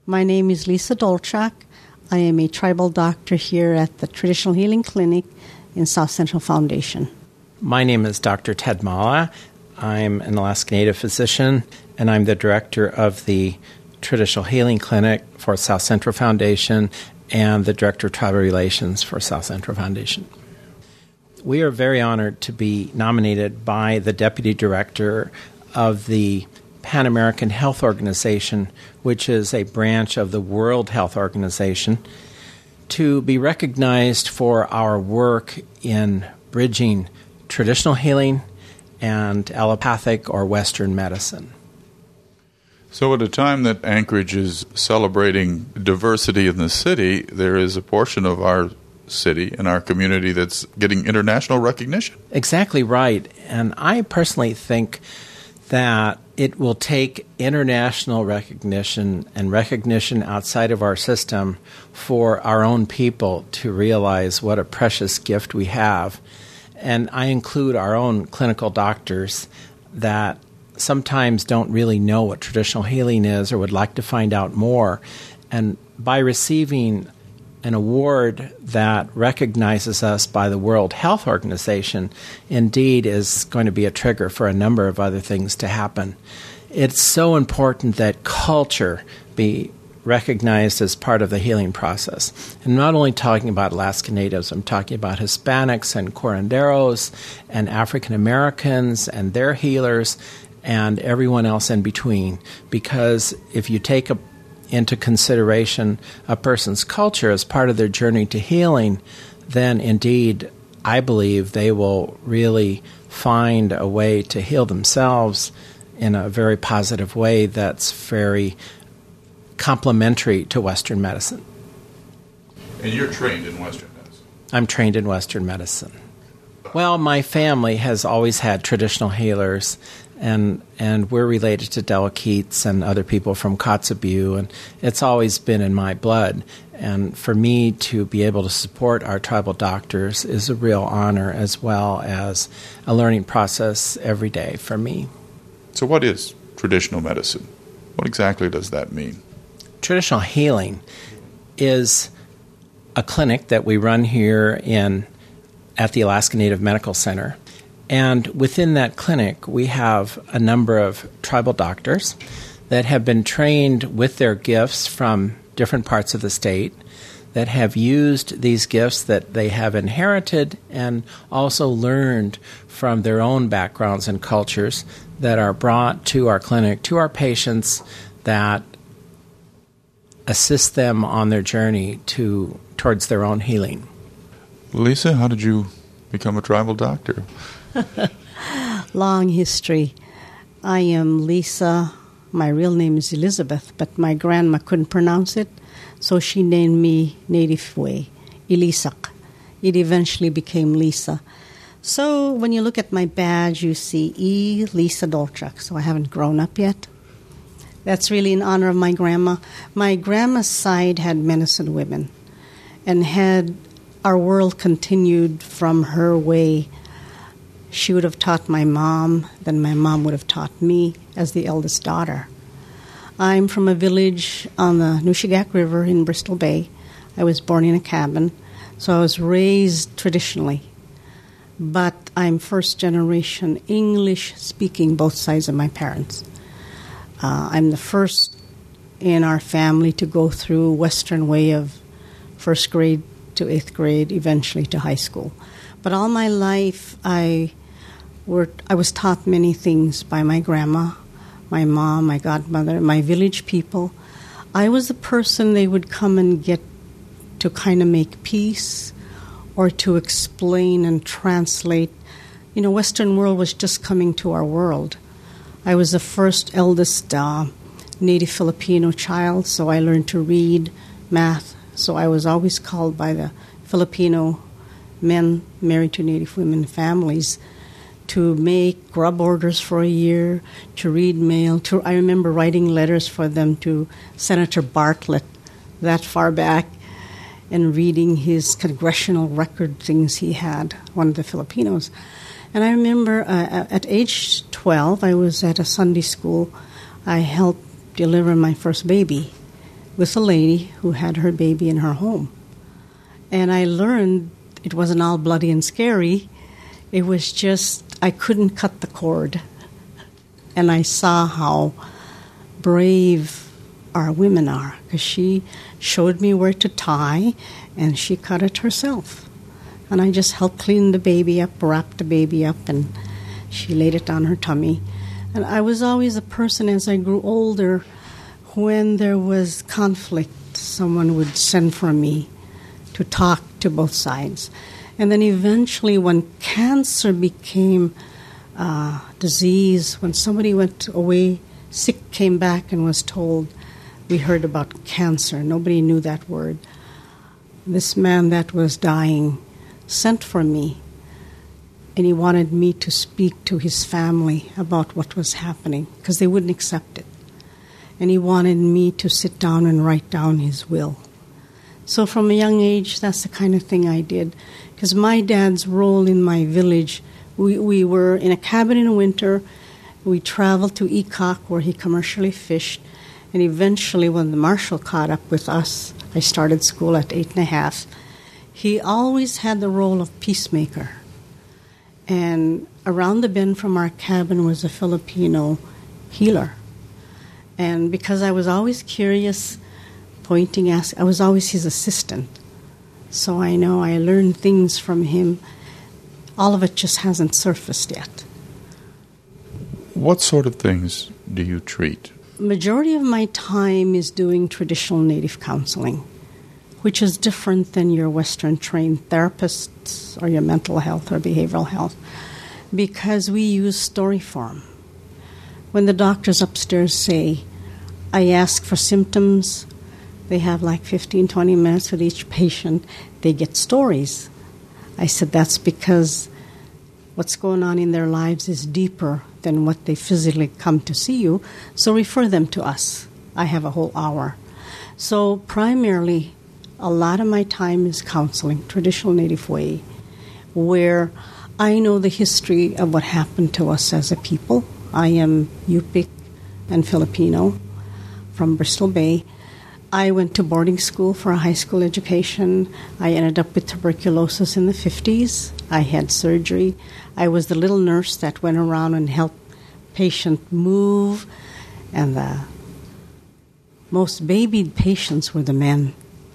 My name is Lisa Dolchak. I am a tribal doctor here at the Traditional Healing Clinic in South Central Foundation. My name is Dr. Ted Mala. I'm an Alaska Native physician, and I'm the director of the Traditional Healing Clinic for South Central Foundation and the director of tribal relations for South Central Foundation. We are very honored to be nominated by the deputy director of the Pan American Health Organization, which is a branch of the World Health Organization, to be recognized for our work in bridging traditional healing and allopathic or Western medicine. So at a time that Anchorage is celebrating diversity in the city, there is a portion of our city and our community that's getting international recognition. Exactly right. And I personally think that it will take international recognition and recognition outside of our system for our own people to realize what a precious gift we have. And I include our own clinical doctors that sometimes don't really know what traditional healing is or would like to find out more. And by receiving an award that recognizes us by the World Health Organization indeed is going to be a trigger for a number of other things to happen. It's so important that culture be recognized as part of the healing process. I'm not only talking about Alaska Natives, I'm talking about Hispanics and curanderos and African Americans and their healers and everyone else in between. Because if you take into consideration a person's culture as part of their journey to healing, then indeed I believe they will really find a way to heal themselves in a very positive way that's very complementary to Western medicine. And you're trained in Western medicine? I'm trained in Western medicine. Well, my family has always had traditional healers, and we're related to Della Keats and other people from Kotzebue, and it's always been in my blood. And for me to be able to support our tribal doctors is a real honor, as well as a learning process every day for me. So what is traditional medicine? What exactly does that mean? Traditional healing is a clinic that we run here at the Alaska Native Medical Center. And within that clinic, we have a number of tribal doctors that have been trained with their gifts from different parts of the state, that have used these gifts that they have inherited and also learned from their own backgrounds and cultures that are brought to our clinic, to our patients, that assist them on their journey towards their own healing. Lisa, how did you become a tribal doctor? Long history. I am Lisa. My real name is Elizabeth, but my grandma couldn't pronounce it, so she named me native way, Elisak. It eventually became Lisa. So when you look at my badge, you see E. Lisa Dolchak, so I haven't grown up yet. That's really in honor of my grandma. My grandma's side had medicine women, and had our world continued from her way, she would have taught my mom, then my mom would have taught me as the eldest daughter. I'm from a village on the Nushagak River in Bristol Bay. I was born in a cabin, so I was raised traditionally. But I'm first generation English speaking, both sides of my parents. I'm the first in our family to go through Western way of first grade to 8th grade, eventually to high school. But all my life, I was taught many things by my grandma, my mom, my godmother, my village people. I was the person they would come and get to kind of make peace or to explain and translate. You know, Western world was just coming to our world. I was the first eldest Native Filipino child, so I learned to read, math. So I was always called by the Filipino men married to Native women families to make grub orders for a year, to read mail. I remember writing letters for them to Senator Bartlett that far back and reading his congressional record things he had, one of the Filipinos. And I remember at age 12, I was at a Sunday school. I helped deliver my first baby. with a lady who had her baby in her home. And I learned it wasn't all bloody and scary. It was just, I couldn't cut the cord. And I saw how brave our women are, because she showed me where to tie, and she cut it herself. And I just helped clean the baby up, wrap the baby up, and she laid it on her tummy. And I was always a person, as I grew older, when there was conflict, someone would send for me to talk to both sides. And then eventually, when cancer became a disease, when somebody went away sick, came back and was told, we heard about cancer. Nobody knew that word. This man that was dying sent for me, and he wanted me to speak to his family about what was happening, because they wouldn't accept it. And he wanted me to sit down and write down his will. So from a young age, that's the kind of thing I did. Because my dad's role in my village, we were in a cabin in winter. We traveled to Ecock, where he commercially fished. And eventually, when the marshal caught up with us, I started school at 8.5. He always had the role of peacemaker. And around the bend from our cabin was a Filipino healer. And because I was always curious, I was always his assistant. So I know I learned things from him. All of it just hasn't surfaced yet. What sort of things do you treat? Majority of my time is doing traditional Native counseling, which is different than your Western-trained therapists or your mental health or behavioral health, because we use story form. When the doctors upstairs say, I ask for symptoms, they have like 15, 20 minutes with each patient. They get stories. I said that's because what's going on in their lives is deeper than what they physically come to see you, so refer them to us. I have a whole hour. So primarily, a lot of my time is counseling, traditional Native way, where I know the history of what happened to us as a people. I am Yupik and Filipino from Bristol Bay. I went to boarding school for a high school education. I ended up with tuberculosis in the 50s. I had surgery. I was the little nurse that went around and helped patients move. And the most babied patients were the men.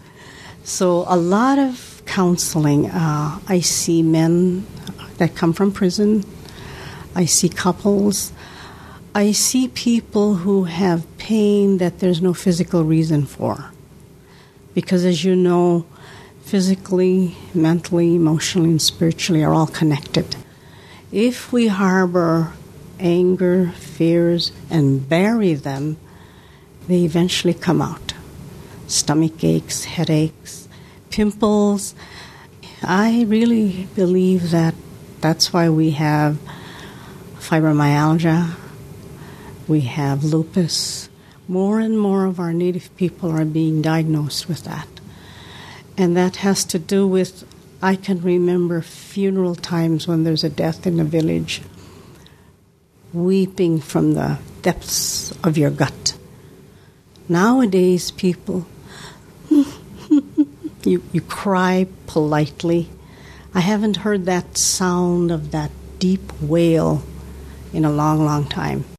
So a lot of counseling. I see men that come from prison. I see couples. I see people who have pain that there's no physical reason for. Because as you know, physically, mentally, emotionally, and spiritually are all connected. If we harbor anger, fears, and bury them, they eventually come out. Stomach aches, headaches, pimples. I really believe that that's why we have fibromyalgia. We have lupus. More and more of our Native people are being diagnosed with that. And that has to do with, I can remember funeral times when there's a death in a village, weeping from the depths of your gut. Nowadays, people, you cry politely. I haven't heard that sound of that deep wail in a long, long time.